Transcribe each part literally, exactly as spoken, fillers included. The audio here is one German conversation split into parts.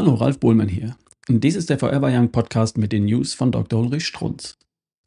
Hallo, Ralf Bohlmann hier. Und dies ist der Forever Young Podcast mit den News von Doktor Ulrich Strunz.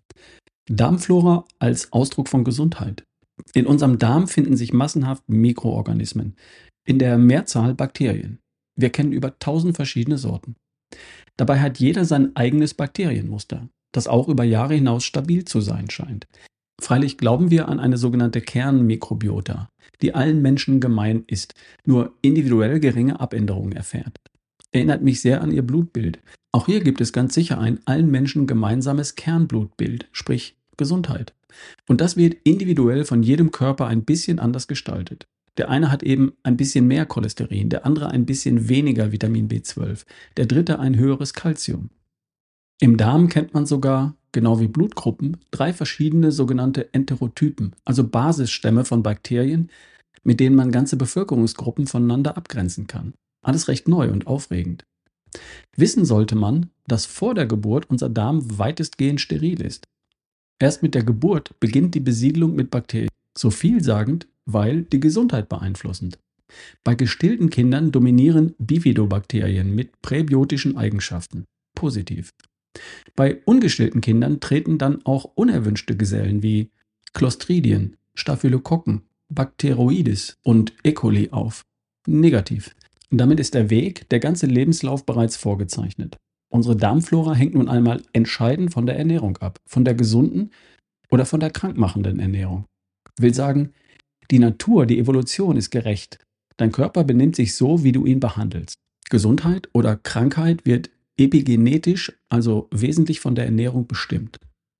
Darmflora als Ausdruck von Gesundheit. In unserem Darm finden sich massenhaft Mikroorganismen, in der Mehrzahl Bakterien. Wir kennen über tausend verschiedene Sorten. Dabei hat jeder sein eigenes Bakterienmuster, das auch über Jahre hinaus stabil zu sein scheint. Freilich glauben wir an eine sogenannte Kernmikrobiota, die allen Menschen gemein ist, nur individuell geringe Abänderungen erfährt. Erinnert mich sehr an ihr Blutbild. Auch hier gibt es ganz sicher ein allen Menschen gemeinsames Kernblutbild, sprich Gesundheit. Und das wird individuell von jedem Körper ein bisschen anders gestaltet. Der eine hat eben ein bisschen mehr Cholesterin, der andere ein bisschen weniger Vitamin B zwölf, der dritte ein höheres Calcium. Im Darm kennt man sogar, genau wie Blutgruppen, drei verschiedene sogenannte Enterotypen, also Basisstämme von Bakterien, mit denen man ganze Bevölkerungsgruppen voneinander abgrenzen kann. Alles recht neu und aufregend. Wissen sollte man, dass vor der Geburt unser Darm weitestgehend steril ist. Erst mit der Geburt beginnt die Besiedlung mit Bakterien. So vielsagend, weil die Gesundheit beeinflussend. Bei gestillten Kindern dominieren Bifidobakterien mit präbiotischen Eigenschaften. Positiv. Bei ungestillten Kindern treten dann auch unerwünschte Gesellen wie Clostridien, Staphylokokken, Bacteroides und E. coli auf. Negativ. Damit ist der Weg, der ganze Lebenslauf bereits vorgezeichnet. Unsere Darmflora hängt nun einmal entscheidend von der Ernährung ab, von der gesunden oder von der krankmachenden Ernährung. Will sagen, die Natur, die Evolution ist gerecht. Dein Körper benimmt sich so, wie du ihn behandelst. Gesundheit oder Krankheit wird epigenetisch, also wesentlich von der Ernährung bestimmt.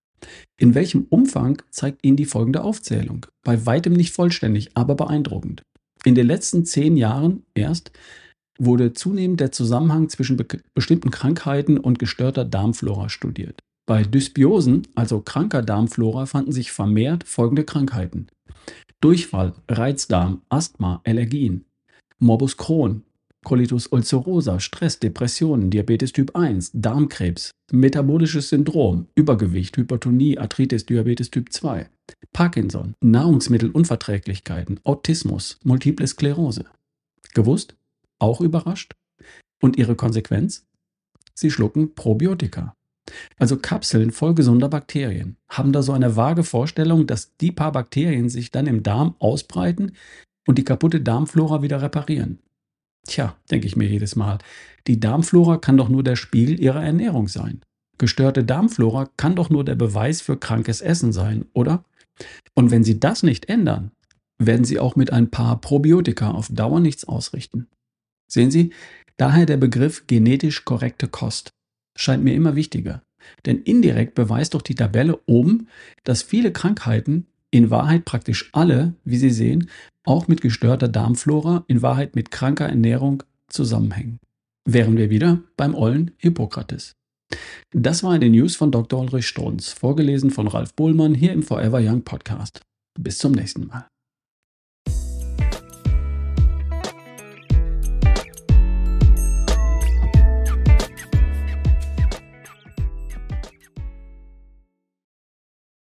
In welchem Umfang zeigt Ihnen die folgende Aufzählung. Bei weitem nicht vollständig, aber beeindruckend. In den letzten zehn Jahren erst wurde zunehmend der Zusammenhang zwischen be- bestimmten Krankheiten und gestörter Darmflora studiert. Bei Dysbiosen, also kranker Darmflora, fanden sich vermehrt folgende Krankheiten: Durchfall, Reizdarm, Asthma, Allergien, Morbus Crohn, Colitis ulcerosa, Stress, Depressionen, Diabetes Typ eins, Darmkrebs, metabolisches Syndrom, Übergewicht, Hypertonie, Arthritis, Diabetes Typ zwei, Parkinson, Nahrungsmittelunverträglichkeiten, Autismus, Multiple Sklerose. Gewusst? Auch überrascht? Und ihre Konsequenz? Sie schlucken Probiotika. Also Kapseln voll gesunder Bakterien. Haben da so eine vage Vorstellung, dass die paar Bakterien sich dann im Darm ausbreiten und die kaputte Darmflora wieder reparieren. Tja, denke ich mir jedes Mal, die Darmflora kann doch nur der Spiegel ihrer Ernährung sein. Gestörte Darmflora kann doch nur der Beweis für krankes Essen sein, oder? Und wenn Sie das nicht ändern, werden Sie auch mit ein paar Probiotika auf Dauer nichts ausrichten. Sehen Sie, daher der Begriff genetisch korrekte Kost scheint mir immer wichtiger. Denn indirekt beweist doch die Tabelle oben, dass viele Krankheiten, in Wahrheit praktisch alle, wie Sie sehen, auch mit gestörter Darmflora, in Wahrheit mit kranker Ernährung zusammenhängen. Wären wir wieder beim ollen Hippokrates. Das war eine News von Doktor Ulrich Strunz, vorgelesen von Ralf Bohlmann hier im Forever Young Podcast. Bis zum nächsten Mal.